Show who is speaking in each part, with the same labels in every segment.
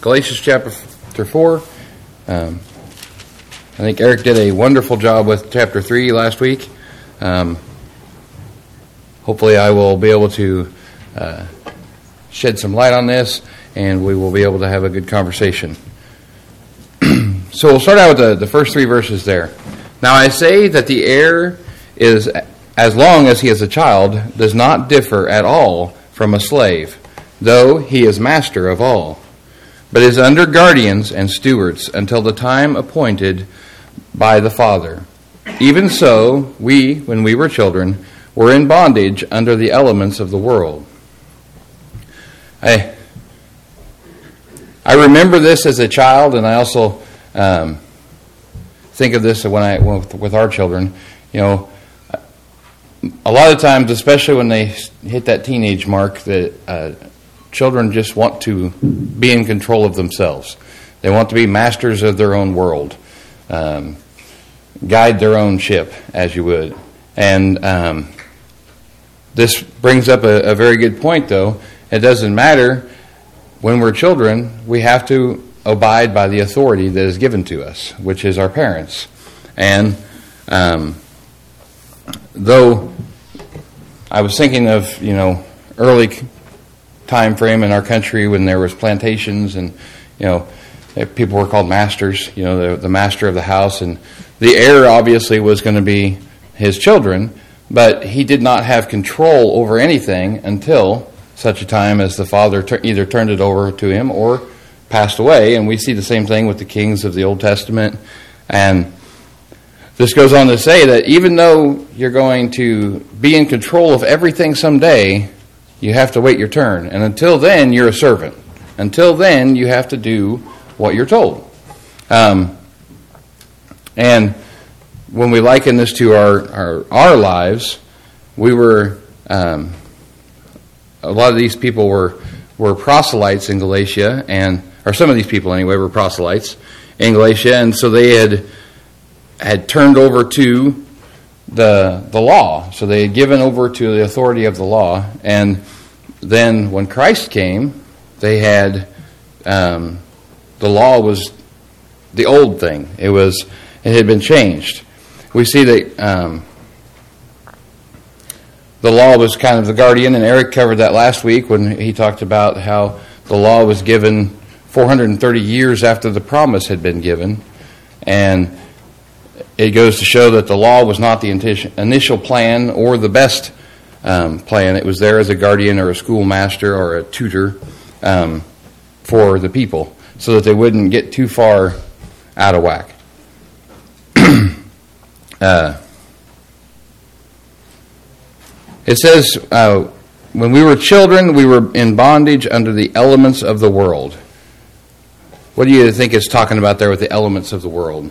Speaker 1: Galatians chapter 4. I think Eric did a wonderful job with chapter 3 last week. Hopefully I will be able to shed some light on this, and we will be able to have a good conversation. So we'll start out with the first 3 verses there. Now I say that the heir is, as long as he is a child, does not differ at all from a slave, though he is master of all, but is under guardians and stewards until the time appointed by the Father. Even so, we, when we were children, were in bondage under the elements of the world. I remember this as a child, and I also think of this with our children. You know, a lot of times, especially when they hit that teenage mark, that children just want to be in control of themselves. They want to be masters of their own world, guide their own ship, as you would. And this brings up a very good point, though. It doesn't matter. When we're children, we have to abide by the authority that is given to us, which is our parents. And though I was thinking of, early time frame in our country when there was plantations and, people were called masters, the master of the house, and the heir obviously was going to be his children, but he did not have control over anything until such a time as the father either turned it over to him or passed away. And we see the same thing with the kings of the Old Testament. And this goes on to say that even though you're going to be in control of everything someday, you have to wait your turn. And until then, you're a servant. Until then, you have to do what you're told. And when we liken this to our lives, we were... a lot of these people were proselytes in Galatia, or some of these people anyway were proselytes in Galatia, and so they had turned over to the law. So they had given over to the authority of the law, and then when Christ came, they had the law was the old thing. It had been changed. We see that the law was kind of the guardian, and Eric covered that last week when he talked about how the law was given 430 years after the promise had been given. And it goes to show that the law was not the initial plan or the best plan. It was there as a guardian or a schoolmaster or a tutor for the people so that they wouldn't get too far out of whack. It says, when we were children, we were in bondage under the elements of the world. What do you think it's talking about there with the elements of the world?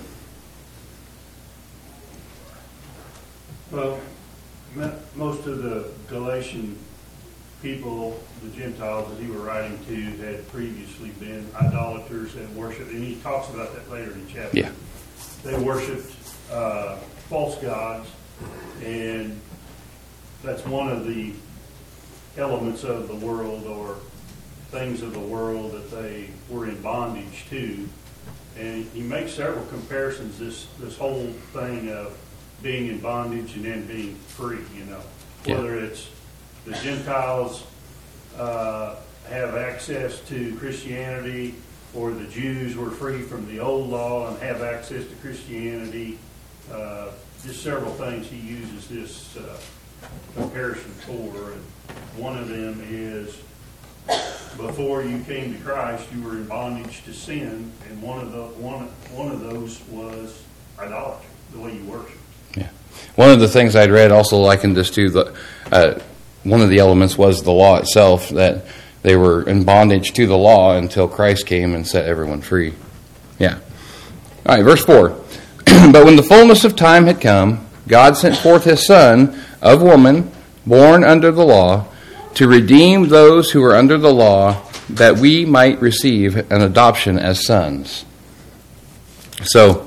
Speaker 2: Well, most of the Galatian people, the Gentiles that he was writing to, had previously been idolaters and worshipped, and he talks about that later in the chapter.
Speaker 1: Yeah.
Speaker 2: They worshipped false gods, and that's one of the elements of the world or things of the world that they were in bondage to. And he makes several comparisons, this whole thing of being in bondage and then being free, Whether it's the Gentiles have access to Christianity, or the Jews were free from the old law and have access to Christianity. Just several things he uses this comparison for, and one of them is before you came to Christ, you were in bondage to sin, and one of those was idolatry, the way you worship.
Speaker 1: Yeah, one of the things I'd read also likened this to one of the elements was the law itself, that they were in bondage to the law until Christ came and set everyone free. Yeah. All right, verse 4. But when the fullness of time had come, God sent forth his Son of woman, born under the law, to redeem those who were under the law, that we might receive an adoption as sons. So,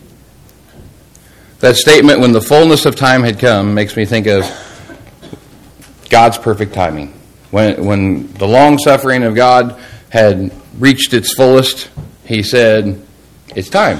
Speaker 1: that statement, when the fullness of time had come, makes me think of God's perfect timing. When the long suffering of God had reached its fullest, he said, it's time.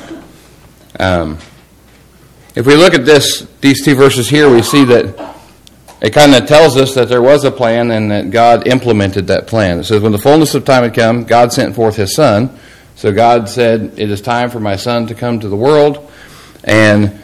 Speaker 1: If we look at these two verses here, we see that it kind of tells us that there was a plan and that God implemented that plan. It says, when the fullness of time had come, God sent forth his Son. So God said, it is time for my Son to come to the world. And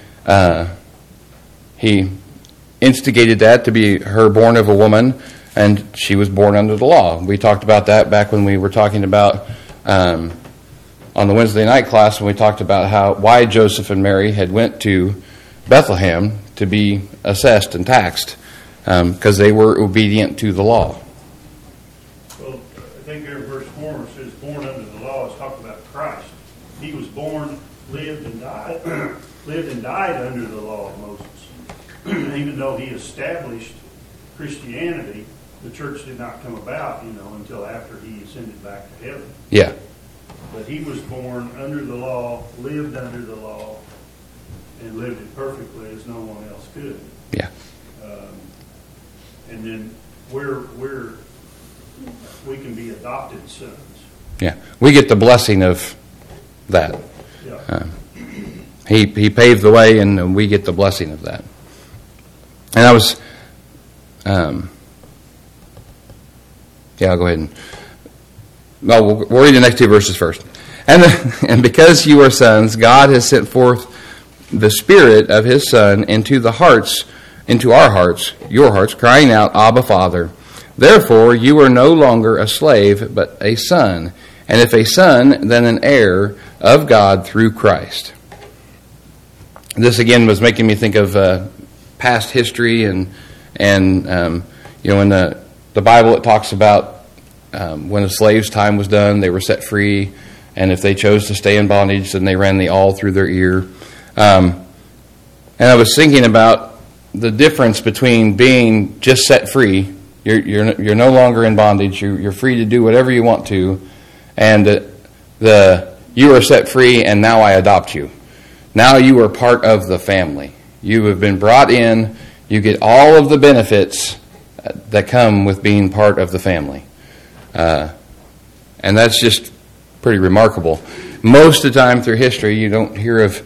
Speaker 1: he instigated that to be her born of a woman, and she was born under the law. We talked about that back when we were talking about on the Wednesday night class, when we talked about why Joseph and Mary had went to Bethlehem to be assessed and taxed, because they were obedient to the law.
Speaker 2: Well, I think there in verse 4 it says, born under the law, is talking about Christ. He was born, lived and died under the law of Moses. Even though he established Christianity, the church did not come about, until after he ascended back to heaven.
Speaker 1: Yeah.
Speaker 2: But he was born under the law, lived under the law, and lived it perfectly as no one else could.
Speaker 1: Yeah.
Speaker 2: And then we can be adopted sons.
Speaker 1: Yeah. We get the blessing of that.
Speaker 2: Yeah.
Speaker 1: He paved the way, and we get the blessing of that. And I was, I'll go ahead and, we'll read the next two verses first. And because you are sons, God has sent forth the Spirit of his Son into our hearts, your hearts, crying out, Abba, Father. Therefore, you are no longer a slave, but a son. And if a son, then an heir of God through Christ. This again was making me think of past history, and in the Bible it talks about when a slave's time was done, they were set free, and if they chose to stay in bondage, then they ran the awl through their ear. And I was thinking about the difference between being just set free, you're no longer in bondage, you're free to do whatever you want to, and you are set free, and now I adopt you. Now you are part of the family. You have been brought in. You get all of the benefits that come with being part of the family. And that's just pretty remarkable. Most of the time through history, you don't hear of,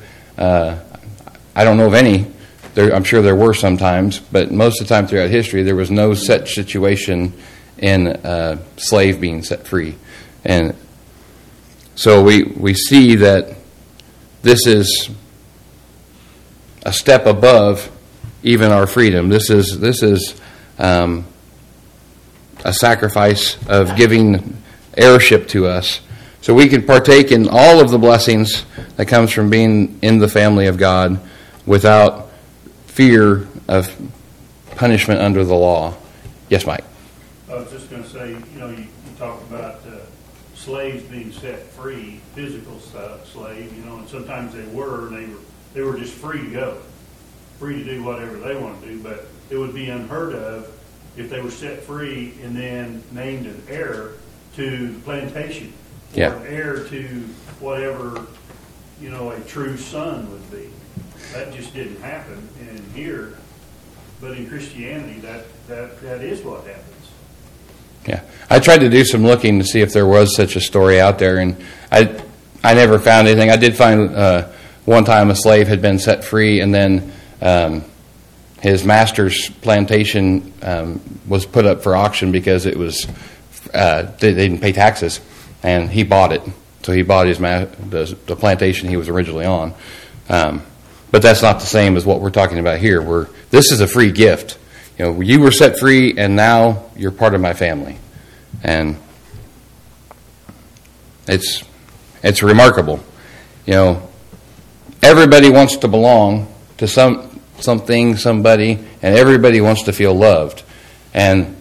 Speaker 1: I don't know of any, I'm sure there were sometimes, but most of the time throughout history, there was no such situation in a slave being set free. And so we see that this is a step above even our freedom. This is a sacrifice of giving heirship to us, so we can partake in all of the blessings that comes from being in the family of God without fear of punishment under the law. Yes, Mike.
Speaker 2: I was just going to say, you talk about slaves being set free, physical slave, and sometimes they were just free to go, free to do whatever they want to do, but it would be unheard of if they were set free and then named an heir to the plantation, or an heir to whatever, a true son would be. That just didn't happen in here, but in Christianity, that is what happens.
Speaker 1: Yeah, I tried to do some looking to see if there was such a story out there, and I never found anything. I did find one time a slave had been set free, and then his master's plantation was put up for auction because it was they didn't pay taxes, and he bought it. So he bought the plantation he was originally on. But that's not the same as what we're talking about here. This is a free gift. You were set free, and now you're part of my family, and it's remarkable. Everybody wants to belong to something, somebody, and everybody wants to feel loved. And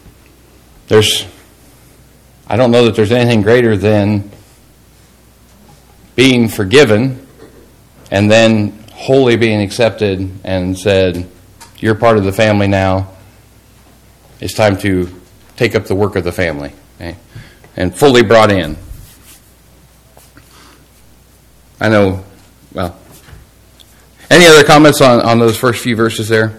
Speaker 1: I don't know that there's anything greater than being forgiven and then wholly being accepted and said, you're part of the family now. It's time to take up the work of the family. Okay? And fully brought in. I know, well, any other comments on those first few verses there?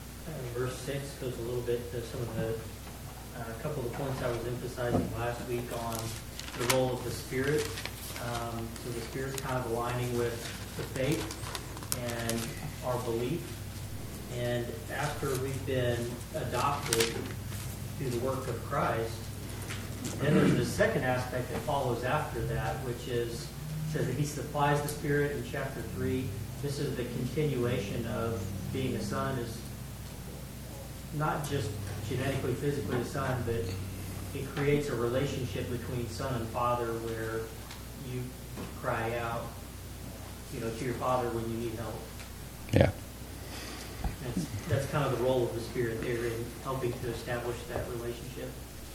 Speaker 3: Verse 6 goes a little bit to some of a couple of the points I was emphasizing last week on the role of the Spirit. So the Spirit's kind of aligning with the faith and our belief. And after we've been adopted through the work of Christ, then there's the second aspect that follows after that, which is, says that he supplies the Spirit in chapter 3. This is the continuation of being a son, is not just genetically, physically a son, but it creates a relationship between son and father where you cry out, to your father when you need help.
Speaker 1: Yeah.
Speaker 3: That's kind of the role of the Spirit there in helping to establish that relationship.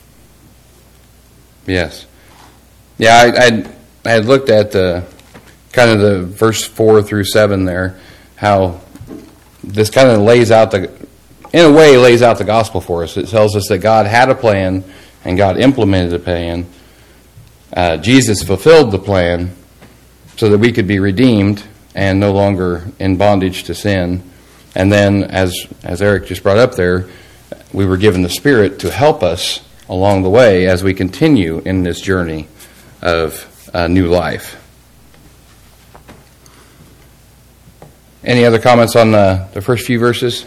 Speaker 1: Yes. Yeah, I had looked at the kind of the verse 4 through 7 there, how this kind of lays out the gospel for us. It tells us that God had a plan and God implemented the plan. Jesus fulfilled the plan so that we could be redeemed and no longer in bondage to sin. And then, as Eric just brought up there, we were given the Spirit to help us along the way as we continue in this journey of new life. Any other comments on the first few verses?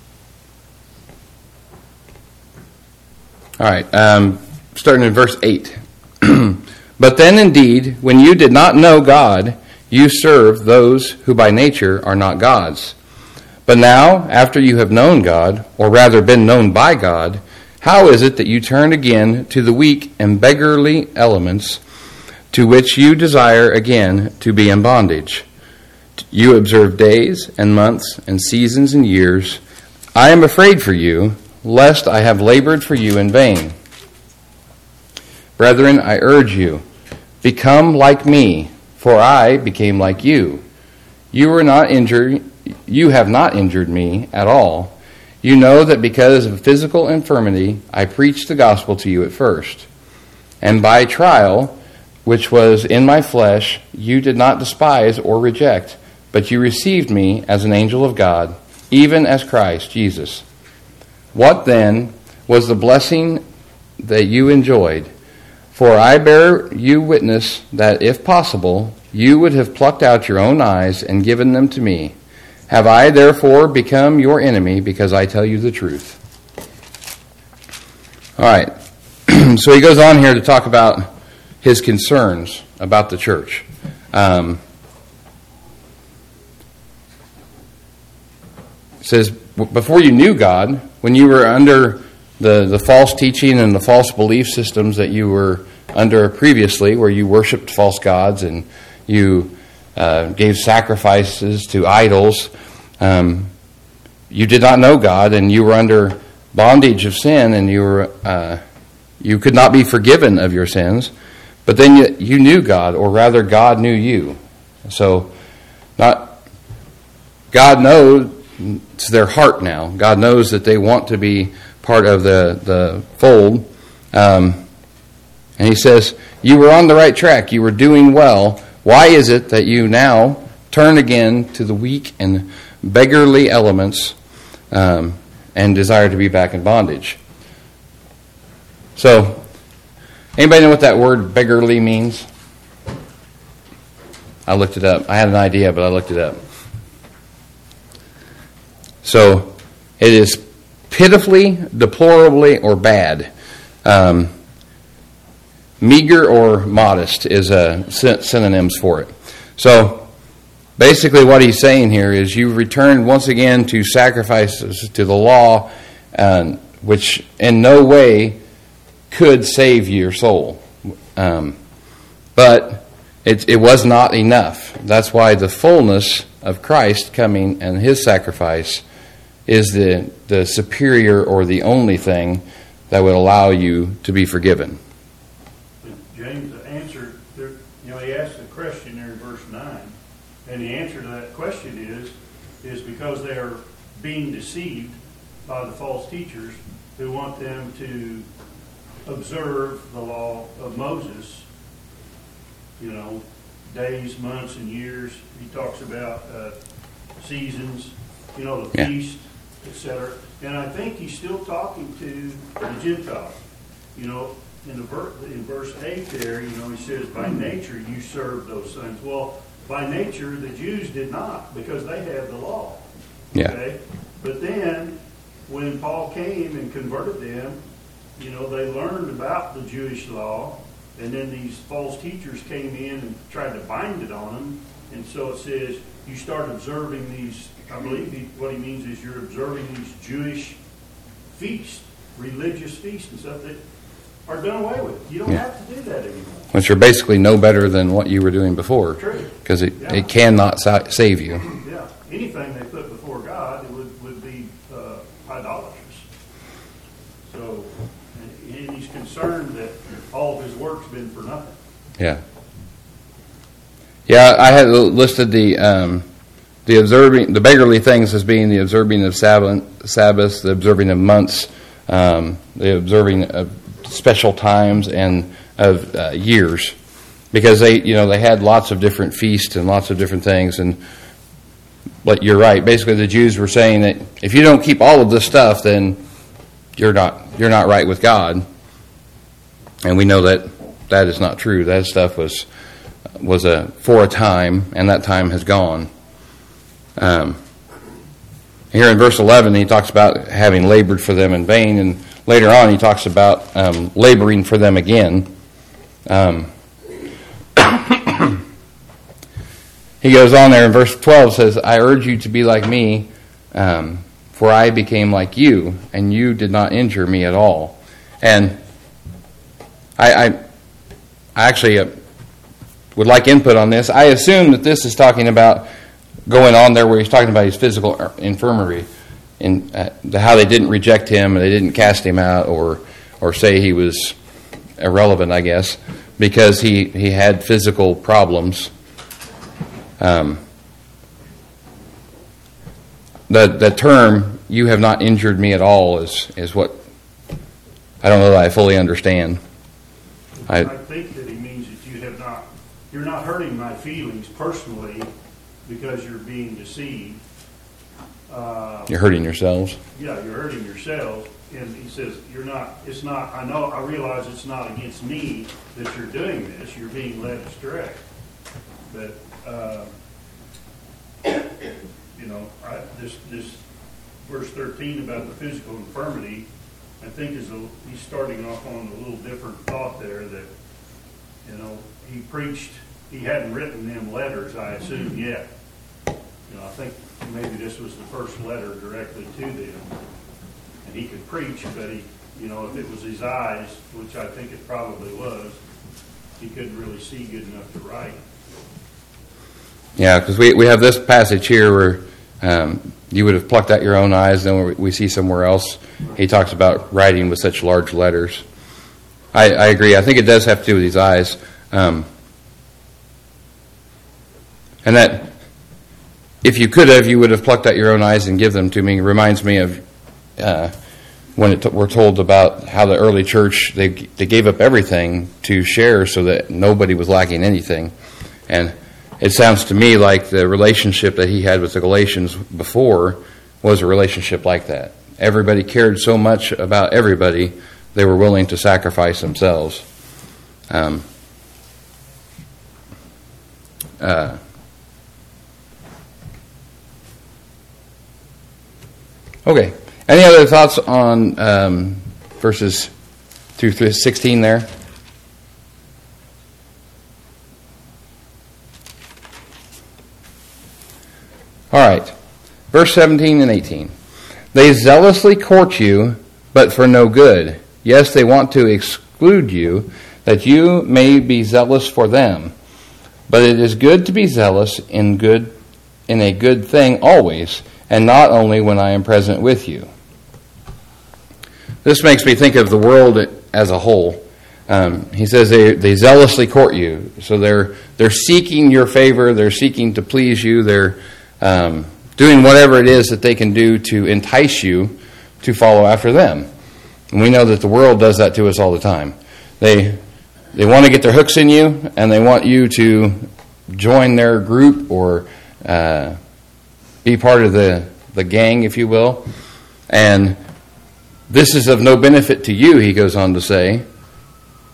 Speaker 1: All right, starting in verse 8. But then indeed, when you did not know God, you served those who by nature are not gods. But now, after you have known God, or rather been known by God, how is it that you turn again to the weak and beggarly elements to which you desire again to be in bondage? You observe days and months and seasons and years. I am afraid for you, lest I have labored for you in vain. Brethren, I urge you, become like me, for I became like you. You have not injured me at all. You know that because of physical infirmity, I preached the gospel to you at first. And by trial, which was in my flesh, you did not despise or reject, but you received me as an angel of God, even as Christ Jesus. What then was the blessing that you enjoyed? For I bear you witness that, if possible, you would have plucked out your own eyes and given them to me. Have I therefore become your enemy because I tell you the truth? All right. So he goes on here to talk about his concerns about the church. It says, before you knew God, when you were under the false teaching and the false belief systems that you were under previously, where you worshipped false gods and you gave sacrifices to idols, you did not know God, and you were under bondage of sin, and you could not be forgiven of your sins. But then you knew God, or rather God knew you. So God knows, it's their heart now. God knows that they want to be part of the fold. And he says, you were on the right track. You were doing well. Why is it that you now turn again to the weak and beggarly elements and desire to be back in bondage? So, anybody know what that word beggarly means? I looked it up. I had an idea, but I looked it up. So, it is pitifully, deplorably, or bad. Meager or modest is synonyms for it. So, basically what he's saying here is you returned once again to sacrifices to the law, which in no way could save your soul. But it was not enough. That's why the fullness of Christ coming and his sacrifice is the superior or the only thing that would allow you to be forgiven.
Speaker 2: James answered, he asked the question there in verse 9, and the answer to that question is because they are being deceived by the false teachers who want them to observe the law of Moses, days, months, and years. He talks about seasons, the feast, etc. And I think he's still talking to the Gentiles. in verse 8 there, he says, by nature you serve those things. Well, by nature the Jews did not, because they had the law.
Speaker 1: Yeah.
Speaker 2: Okay? But then, when Paul came and converted them, they learned about the Jewish law, and then these false teachers came in and tried to bind it on them. And so it says, you start observing these, I believe what he means is you're observing these Jewish feasts, religious feasts and stuff that are done away with. You don't have to do that anymore.
Speaker 1: Which are basically no better than what you were doing before.
Speaker 2: True.
Speaker 1: Because it cannot save you.
Speaker 2: Yeah. Anything they put before God it would be idolatrous. So, and he's concerned that all of his work's been for nothing.
Speaker 1: Yeah. Yeah, I had listed the beggarly things as being the observing of Sabbaths, the observing of months, the observing of special times and of years, because they had lots of different feasts and lots of different things. And but you're right. Basically, the Jews were saying that if you don't keep all of this stuff, then you're not right with God. And we know that is not true. That stuff was for a time, and that time has gone. Here in verse 11, he talks about having labored for them in vain, and later on he talks about laboring for them again. He goes on there in verse 12, says, I urge you to be like me, for I became like you, and you did not injure me at all. And I actually would like input on this. I assume that this is talking about going on there where he's talking about his physical infirmary and how they didn't reject him and they didn't cast him out or say he was irrelevant, I guess, because he had physical problems. The term "you have not injured me at all" is what I don't know that I fully understand.
Speaker 2: I think that he means that you're not hurting my feelings personally because you're being deceived.
Speaker 1: You're hurting yourselves.
Speaker 2: Yeah, you're hurting yourselves. And he says, I realize it's not against me that you're doing this. You're being led astray. But, this verse 13 about the physical infirmity, I think he's starting off on a little different thought there that, he preached, he hadn't written them letters, I assume, yet. I think maybe this was the first letter directly to them. And he could preach, but if it was his eyes, which I think it probably was, he couldn't really see good enough to write.
Speaker 1: Yeah, because we have this passage here where you would have plucked out your own eyes, then we see somewhere else he talks about writing with such large letters. I agree. I think it does have to do with his eyes. And that if you could have, you would have plucked out your own eyes and give them to me. It reminds me of when we're told about how the early church, they gave up everything to share so that nobody was lacking anything. And it sounds to me like the relationship that he had with the Galatians before was a relationship like that. Everybody cared so much about everybody, they were willing to sacrifice themselves. Okay. Any other thoughts on verses 2 through 16 there? All right. Verse 17 and 18. They zealously court you, but for no good. Yes, they want to exclude you, that you may be zealous for them. But it is good to be zealous in a good thing always, and not only when I am present with you. This makes me think of the world as a whole. He says they zealously court you, so they're seeking your favor, they're seeking to please you, they're doing whatever it is that they can do to entice you to follow after them. And we know that the world does that to us all the time. They want to get their hooks in you, and they want you to join their group or be part of the gang, if you will. And this is of no benefit to you, he goes on to say,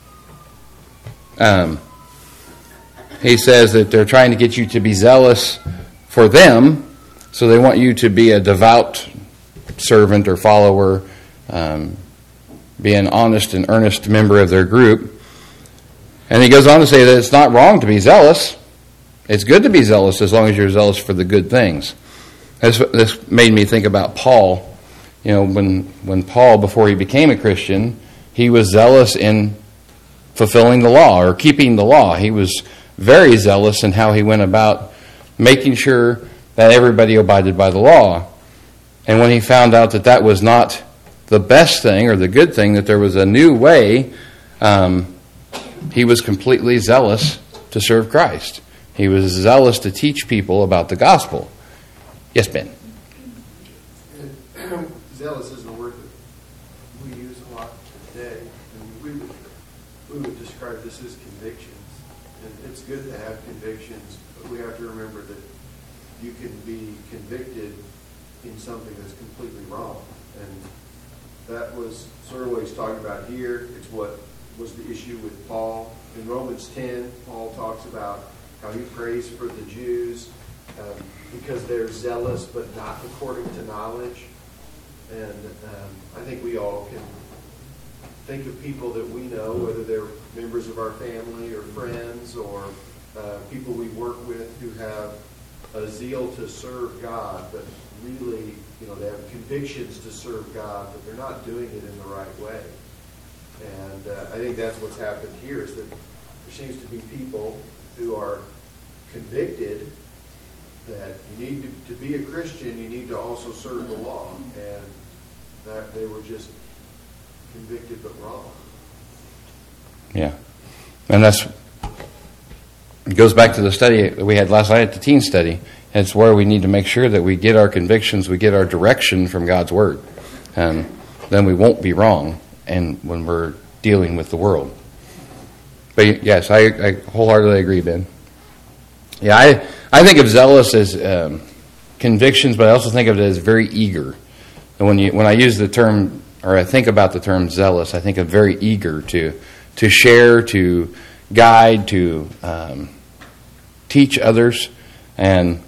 Speaker 1: He says that they're trying to get you to be zealous for them, so they want you to be a devout servant or follower, be an honest and earnest member of their group. And he goes on to say that it's not wrong to be zealous. It's good to be zealous as long as you're zealous for the good things. This made me think about Paul. You know, when Paul, before he became a Christian, he was zealous in fulfilling the law or keeping the law. He was very zealous in how he went about making sure that everybody abided by the law. And when he found out that that was not the best thing or the good thing, that there was a new way, he was completely zealous to serve Christ. He was zealous to teach people about the gospel. Yes, Ben?
Speaker 4: Zealous is the word that we use a lot today. And we would describe this as convictions. And it's good to have convictions, but we have to remember that you can be convicted in something that's completely wrong. And that was sort of what he's talking about here. It's what was the issue with Paul. In Romans 10, Paul talks about how he prays for the Jews because they're zealous but not according to knowledge. And I think we all can think of people that we know, whether they're members of our family or friends or people we work with who have a zeal to serve God, but really, they have convictions to serve God, but they're not doing it in the right way. And I think that's what's happened here, is that there seems to be people who are convicted that you need to be a Christian, you need to also serve the law. And that they were just convicted but wrong. Yeah.
Speaker 1: And it goes back to the study that we had last night at the teen study. It's where we need to make sure that we get our convictions, we get our direction from God's Word. And then we won't be wrong and when we're dealing with the world. But yes, I wholeheartedly agree, Ben. Yeah, I think of zealous as convictions, but I also think of it as very eager. And when I use the term, or I think about the term zealous, I think of very eager to share, to guide, to teach others, and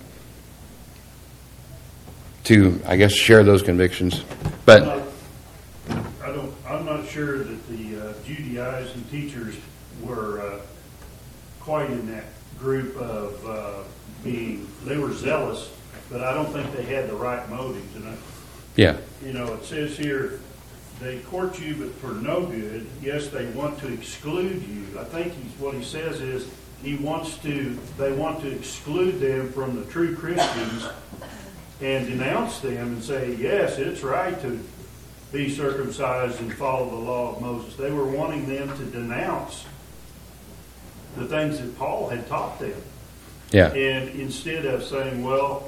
Speaker 1: to, I guess, share those convictions. But
Speaker 2: I'm not sure that the Judaizing teachers were quite in that group of they were zealous, but I don't think they had the right motives. And
Speaker 1: yeah.
Speaker 2: It says here, they court you, but for no good. Yes, they want to exclude you. I think what he says is they want to exclude them from the true Christians and denounce them and say, yes, it's right to be circumcised and follow the law of Moses. They were wanting them to denounce the things that Paul had taught them.
Speaker 1: Yeah.
Speaker 2: And instead of saying, well,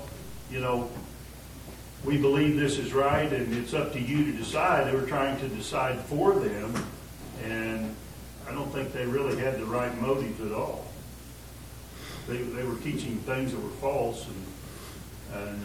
Speaker 2: we believe this is right and it's up to you to decide, they were trying to decide for them, and I don't think they really had the right motives at all. They were teaching things that were false, and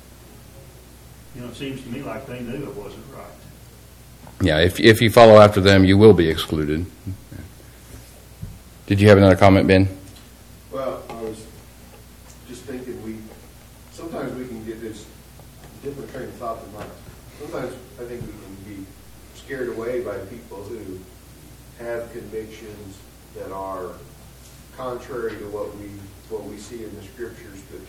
Speaker 2: it seems to me like they knew it wasn't right.
Speaker 1: Yeah, if you follow after them, you will be excluded. Did you have another comment, Ben?
Speaker 4: Well, I was just thinking sometimes we can get this different train of thought than mine. Sometimes I think we can be scared away by people who have convictions that are contrary to what we see in the scriptures. But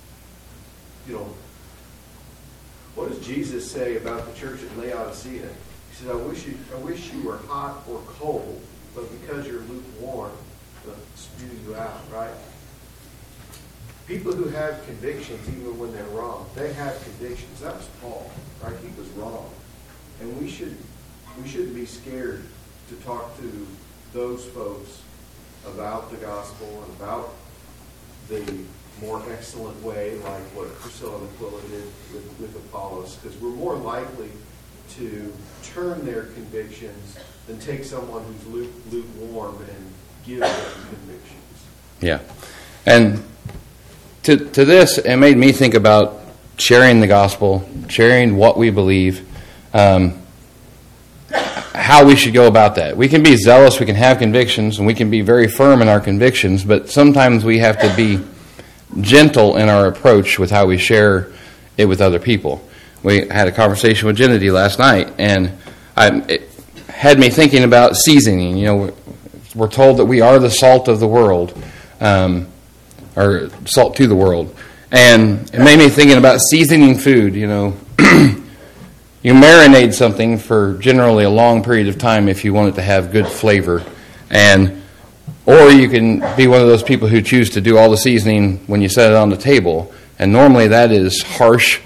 Speaker 4: what does Jesus say about the church at Laodicea? He says, I wish you were hot or cold, but because you're lukewarm, they'll spew you out, right? People who have convictions, even when they're wrong, they have convictions. That was Paul, right? He was wrong. And we shouldn't be scared to talk to those folks about the gospel and about the more excellent way, like what Priscilla and Aquila did with Apollos, because we're more likely to turn their convictions than take someone who's lukewarm and give them convictions.
Speaker 1: Yeah. And to this, it made me think about sharing the gospel, sharing what we believe. How how we should go about that. We can be zealous, we can have convictions, and we can be very firm in our convictions, but sometimes we have to be gentle in our approach with how we share it with other people. We had a conversation with Jenny last night, and it had me thinking about seasoning. We're told that we are the salt of the world, or salt to the world. And it made me thinking about seasoning food. You marinate something for generally a long period of time if you want it to have good flavor. Or you can be one of those people who choose to do all the seasoning when you set it on the table. And normally that is harsh,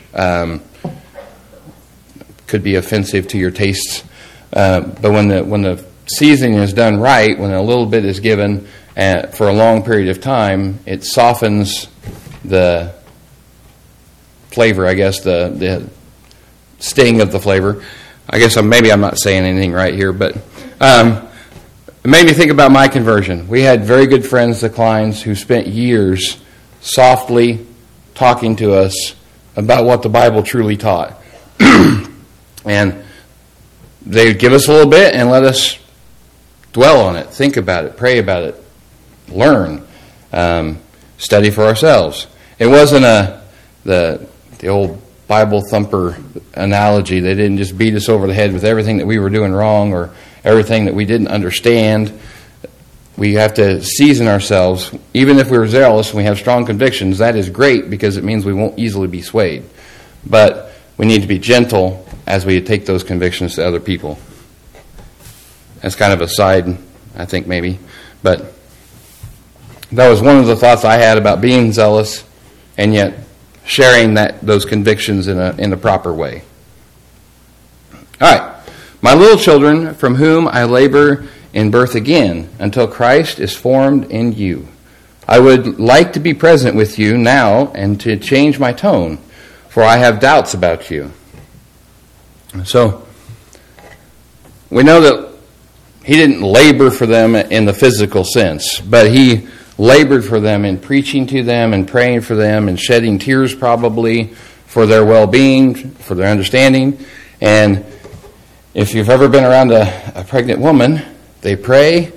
Speaker 1: could be offensive to your tastes. But when the seasoning is done right, when a little bit is given for a long period of time, it softens the flavor, I guess, the sting of the flavor. I guess maybe I'm not saying anything right here, but it made me think about my conversion. We had very good friends, the Kleins, who spent years softly talking to us about what the Bible truly taught. And they would give us a little bit and let us dwell on it, think about it, pray about it, learn, study for ourselves. It wasn't the old Bible thumper analogy. They didn't just beat us over the head with everything that we were doing wrong or everything that we didn't understand. We have to season ourselves. Even if we're zealous and we have strong convictions, that is great because it means we won't easily be swayed. But we need to be gentle as we take those convictions to other people. That's kind of a side, I think, maybe. But that was one of the thoughts I had about being zealous and yet sharing those convictions in a proper way. All right. My little children, from whom I labor in birth again, until Christ is formed in you. I would like to be present with you now and to change my tone, for I have doubts about you. So, we know that he didn't labor for them in the physical sense, but he labored for them in preaching to them and praying for them and shedding tears probably for their well-being, for their understanding. And if you've ever been around a pregnant woman, they pray,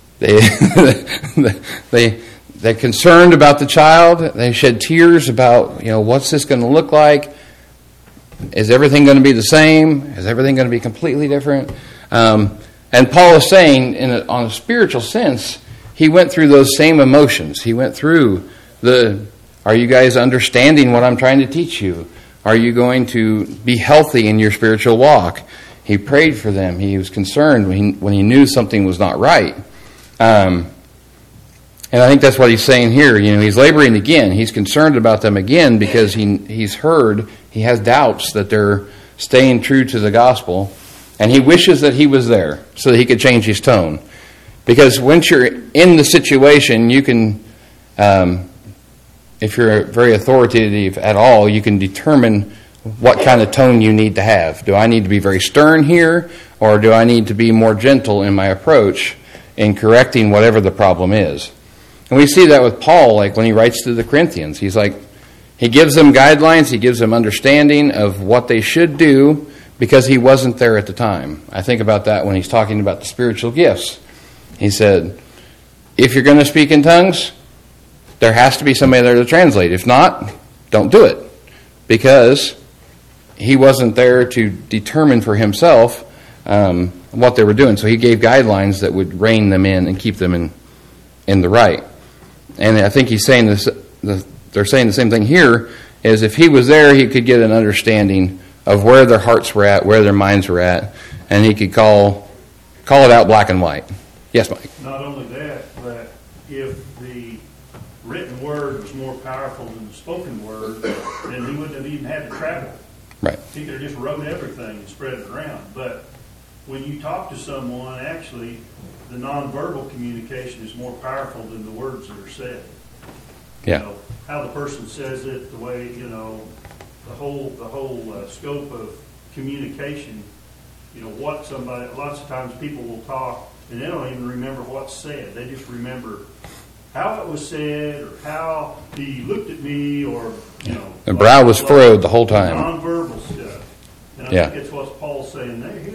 Speaker 1: they're concerned about the child, they shed tears about, what's this going to look like? Is everything going to be the same? Is everything going to be completely different? And Paul is saying, on a spiritual sense, he went through those same emotions. He went through are you guys understanding what I'm trying to teach you? Are you going to be healthy in your spiritual walk? He prayed for them. He was concerned when he knew something was not right. And I think that's what he's saying here. He's laboring again. He's concerned about them again because he has doubts that they're staying true to the gospel. And he wishes that he was there so that he could change his tone. Because once you're in the situation, you can, if you're very authoritative at all, you can determine what kind of tone you need to have. Do I need to be very stern here, or do I need to be more gentle in my approach in correcting whatever the problem is? And we see that with Paul, like when he writes to the Corinthians. He gives them guidelines, he gives them understanding of what they should do because he wasn't there at the time. I think about that when he's talking about the spiritual gifts. He said, if you're going to speak in tongues, there has to be somebody there to translate. If not, don't do it. Because he wasn't there to determine for himself what they were doing. So he gave guidelines that would rein them in and keep them in the right. And I think he's saying this. They're saying the same thing here, is if he was there, he could get an understanding of where their hearts were at, where their minds were at, and he could call it out black and white. Yes, Mike?
Speaker 2: Not only that, but if the written word was more powerful than the spoken word, then he wouldn't have even had to travel.
Speaker 1: Right.
Speaker 2: He could have just wrote everything and spread it around. But when you talk to someone, actually, the nonverbal communication is more powerful than the words that are said.
Speaker 1: Yeah.
Speaker 2: How the person says it, the way, the whole scope of communication, what somebody, lots of times people will talk and they don't even remember what's said. They just remember how it was said or how he looked at me or,
Speaker 1: The brow was furrowed the whole time.
Speaker 2: Nonverbal stuff. And I think that's what Paul's saying there here.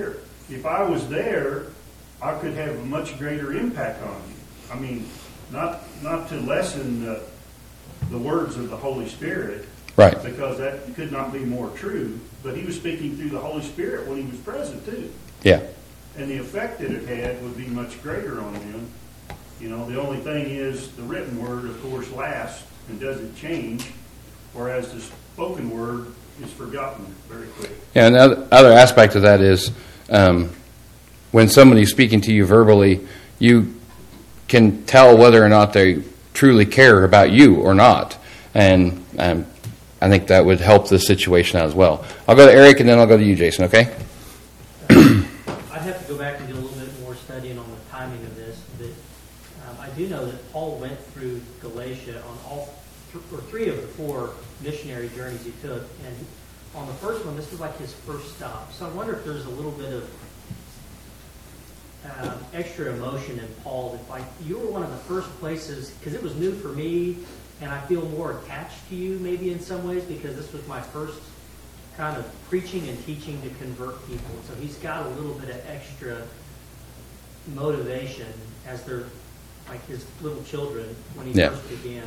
Speaker 2: if I was there, I could have a much greater impact on you. I mean, not to lessen the words of the Holy Spirit,
Speaker 1: Right.
Speaker 2: because that could not be more true, but he was speaking through the Holy Spirit when he was present too.
Speaker 1: Yeah.
Speaker 2: And the effect that it had would be much greater on them. You know, the only thing is the written word, of course, lasts and doesn't change, whereas the spoken word is forgotten very quick.
Speaker 1: Yeah, and the other aspect of that is when somebody's speaking to you verbally, you can tell whether or not they truly care about you or not. And I think that would help this situation out as well. I'll go to Eric, and then I'll go to you, Jason, okay?
Speaker 3: I'd have to go back and do a little bit more studying on the timing of this. But I do know that Paul went through Galatia on all three of the 4 missionary journeys he took. And on the first one, this was like his first stop. So I wonder if there's a little bit of extra emotion in Paul that, like, you were one of the first places, because it was new for me, and I feel more attached to you maybe in some ways because this was my first kind of preaching and teaching to convert people. So he's got a little bit of extra motivation as they're like his little children when he first began.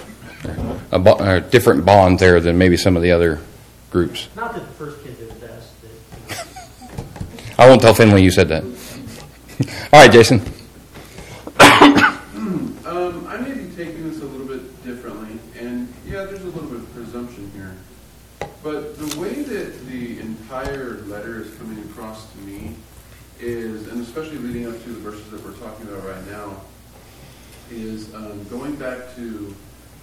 Speaker 1: A different bond there than maybe some of the other groups.
Speaker 3: Not that the first kids are the best. But,
Speaker 1: I won't tell Finley you said that. All right, Jason.
Speaker 5: I may be taking this a little bit differently, and yeah, there's a little bit of presumption here. But the way that the entire letter is coming across to me is, and especially leading up to the verses that we're talking about right now, is going back to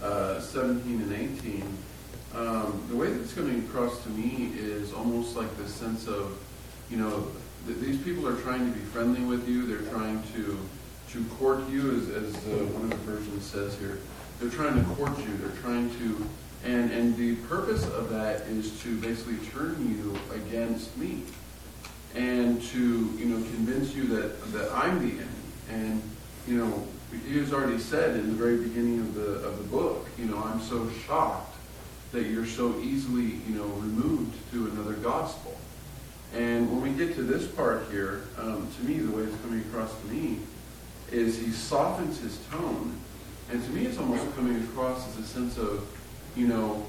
Speaker 5: 17 and 18. The way that it's coming across to me is almost like this sense of, you know, these people are trying to be friendly with you. They're trying to court you, as one of the versions says here. They're trying to court you. They're trying to, and the purpose of that is to basically turn you against me, and to, you know, convince you that I'm the enemy. And, you know, he has already said in the very beginning of the book, you know, I'm so shocked that you're so easily, you know, removed to another gospel. And when we get to this part here, to me, the way it's coming across to me is he softens his tone. And to me, it's almost coming across as a sense of, you know,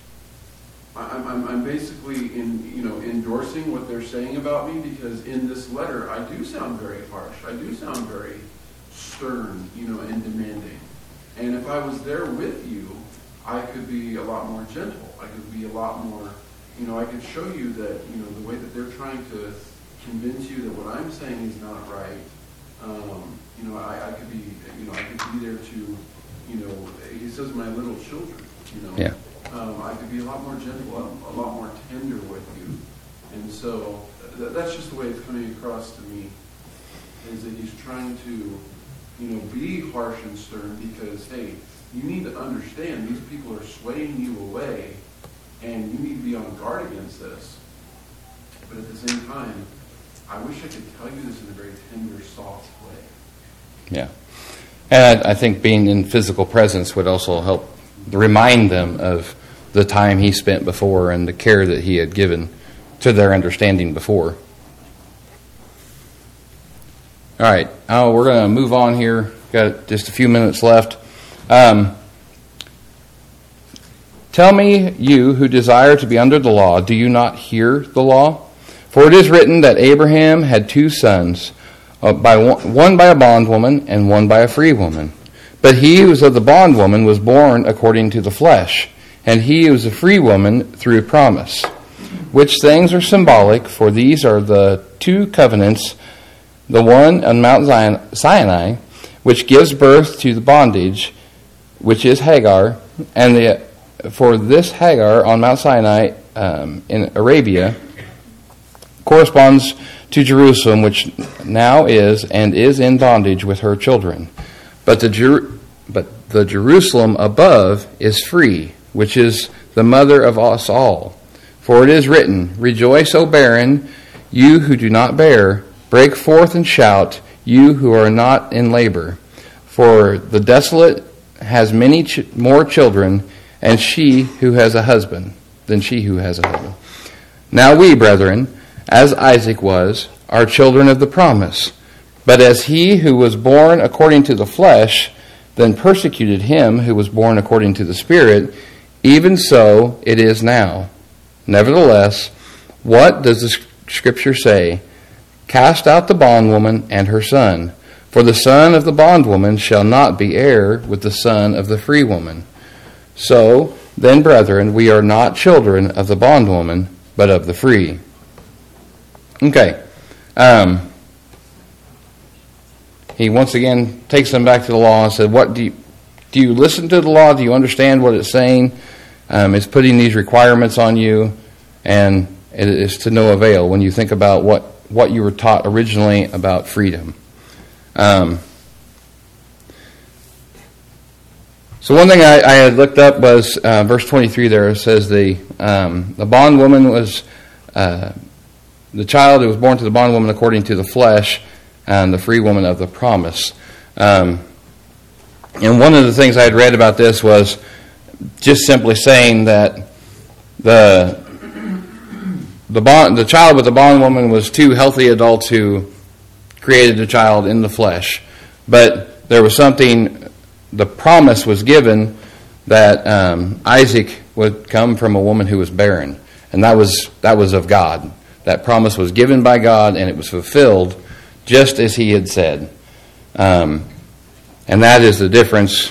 Speaker 5: I'm basically endorsing what they're saying about me, because in this letter, I do sound very harsh. I do sound very stern, you know, and demanding. And if I was there with you, I could be a lot more gentle. I could be a lot more, you know, I could show you that, you know, the way that they're trying to convince you that what I'm saying is not right. You know, I could be, you know, I could be there to, you know, he says my little children, you know.
Speaker 1: Yeah.
Speaker 5: I could be a lot more gentle, a lot more tender with you. And so that's just the way it's coming across to me, is that he's trying to, you know, be harsh and stern because, hey, you need to understand these people are swaying you away, and you need to be on guard against this. But at the same time, I wish I could tell you this in a very tender, soft way.
Speaker 1: Yeah. And I think being in physical presence would also help remind them of the time he spent before and the care that he had given to their understanding before. All right. We're going to move on here. Got just a few minutes left. Tell me, you who desire to be under the law, do you not hear the law? For it is written that Abraham had 2 sons, one by a bondwoman and one by a free woman. But he who was of the bondwoman was born according to the flesh, and he who was a free woman through promise. Which things are symbolic, for these are the 2 covenants, the one on Mount Sinai, which gives birth to the bondage, which is Hagar, and for this Hagar on Mount Sinai in Arabia corresponds to Jerusalem, which now is and is in bondage with her children. But the Jerusalem above is free, which is the mother of us all. For it is written, Rejoice, O barren, you who do not bear. Break forth and shout, you who are not in labor. For the desolate has many more children, and she who has a husband, than she who has a husband. Now we, brethren, as Isaac was, are children of the promise. But as he who was born according to the flesh then persecuted him who was born according to the Spirit, even so it is now. Nevertheless, what does the Scripture say? Cast out the bondwoman and her son, for the son of the bondwoman shall not be heir with the son of the free woman. So, then, brethren, we are not children of the bondwoman, but of the free. Okay. He once again takes them back to the law and said, "What do you listen to the law? Do you understand what it's saying? It's putting these requirements on you, and it is to no avail when you think about what you were taught originally about freedom." So one thing I had looked up was verse 23 there. It says the bondwoman was the child who was born to the bondwoman according to the flesh, and the free woman of the promise. And one of the things I had read about this was just simply saying that the child with the bondwoman was two healthy adults who created a child in the flesh. But there was something, the promise was given that Isaac would come from a woman who was barren. And that was of God. That promise was given by God, and it was fulfilled just as he had said. And that is the difference,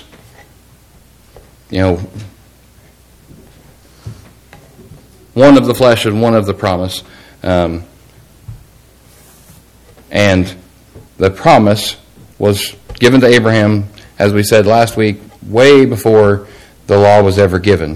Speaker 1: one of the flesh and one of the promise. And the promise was given to Abraham, as we said last week, way before the law was ever given.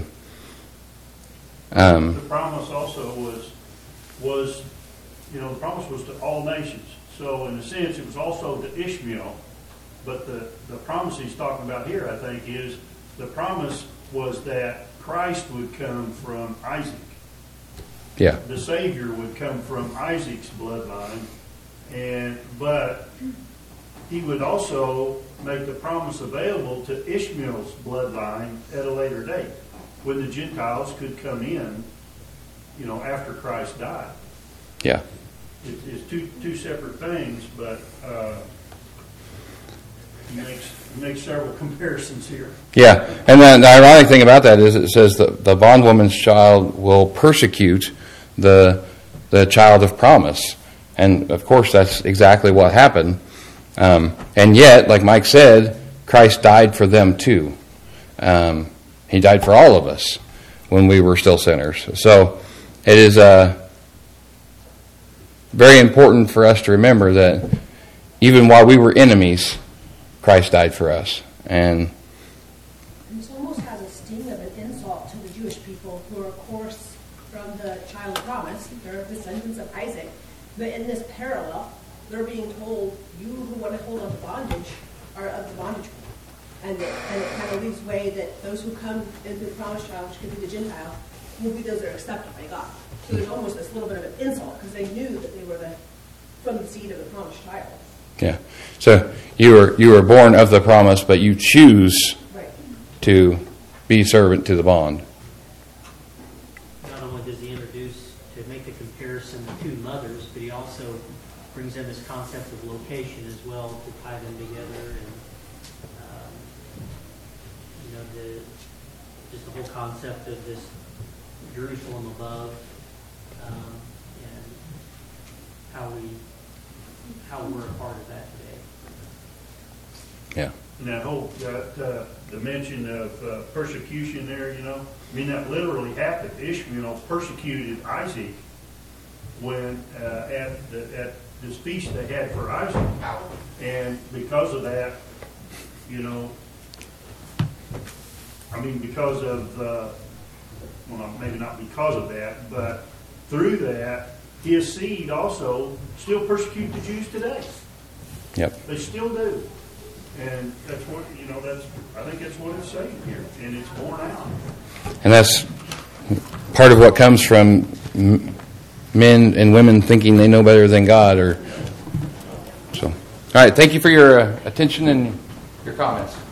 Speaker 2: The promise also was the promise was to all nations. So in a sense, it was also to Ishmael. But the promise he's talking about here, I think, is the promise was that Christ would come from Isaac.
Speaker 1: Yeah.
Speaker 2: The Savior would come from Isaac's bloodline, but he would also make the promise available to Ishmael's bloodline at a later date, when the Gentiles could come in, after Christ died.
Speaker 1: Yeah.
Speaker 2: It's two separate things, but he makes several comparisons here.
Speaker 1: Yeah, and then the ironic thing about that is it says that the bondwoman's child will persecute the child of promise. And, of course, that's exactly what happened. And yet, like Mike said, Christ died for them too. He died for all of us when we were still sinners. So it is very important for us to remember that even while we were enemies, Christ died for us. And
Speaker 6: this almost has a sting of an insult to the Jewish people, who are, of course, from the child of promise. They're descendants of Isaac. But in this parallel, they're being told, you who want to hold on to bondage are of the bondage group. And it kind of leaves way that those who come into the promised child, which could be the Gentile, will be those that are accepted by God. So there's almost this little bit of an insult, because they knew that they were from the seed of the promised child.
Speaker 1: yeah, so you were born of the promise, but you choose to be servant to the bond.
Speaker 3: Not only does he introduce to make the comparison of two mothers, but he also brings in this concept of location as well to tie them together, and just the whole concept of this Jerusalem above, and how we're a part of that today.
Speaker 1: Yeah.
Speaker 2: And that whole the mention of persecution there, that literally happened. Ishmael persecuted Isaac when at this feast they had for Isaac, and because of that, because of maybe not because of that, but through that, his seed also still persecute the Jews today.
Speaker 1: Yep.
Speaker 2: They still do. And that's what, I think that's what it's saying here. And it's borne out.
Speaker 1: And that's part of what comes from men and women thinking they know better than God. All right, thank you for your attention and your comments.